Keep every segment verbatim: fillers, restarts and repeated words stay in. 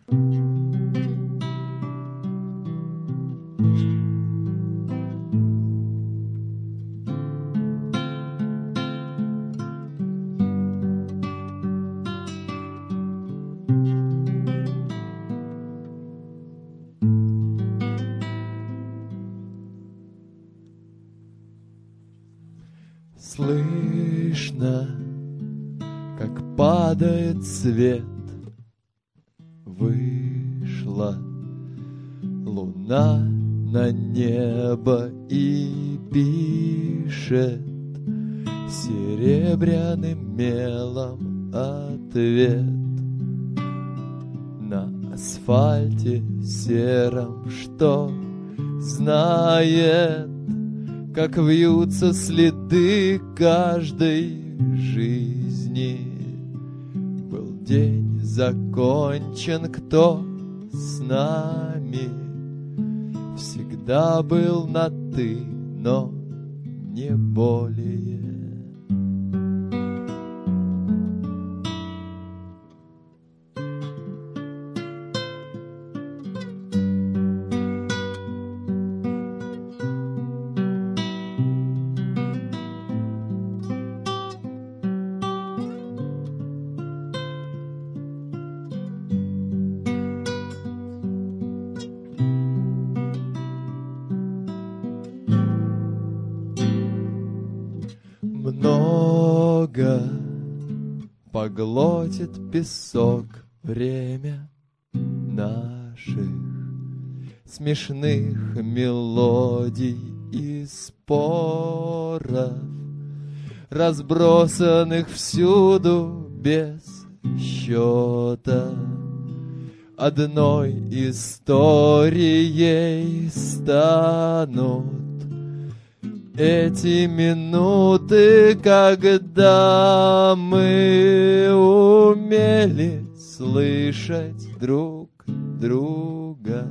Слышно, как падает свет. Вышла луна на небо и пишет серебряным мелом ответ. На асфальте сером, что знает, как вьются следы каждой жизни. Был день закончен, кто с нами всегда был на «ты», но не более. Много поглотит песок время наших смешных мелодий и споров, разбросанных всюду без счета. Одной историей станут эти минуты, когда мы умели слышать друг друга.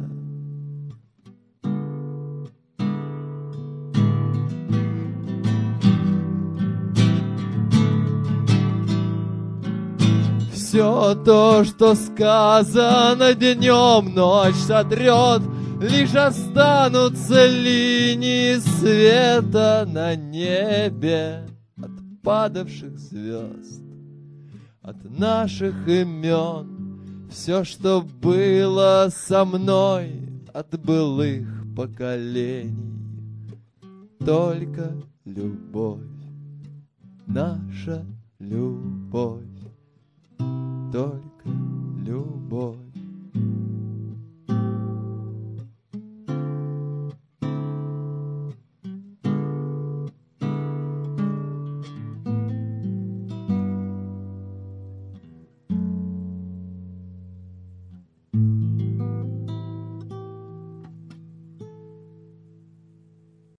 Все то, что сказано днем, ночь сотрет. Лишь останутся линии света на небе от падавших звезд, от наших имен. Все, что было со мной от былых поколений, только любовь, наша любовь, только любовь.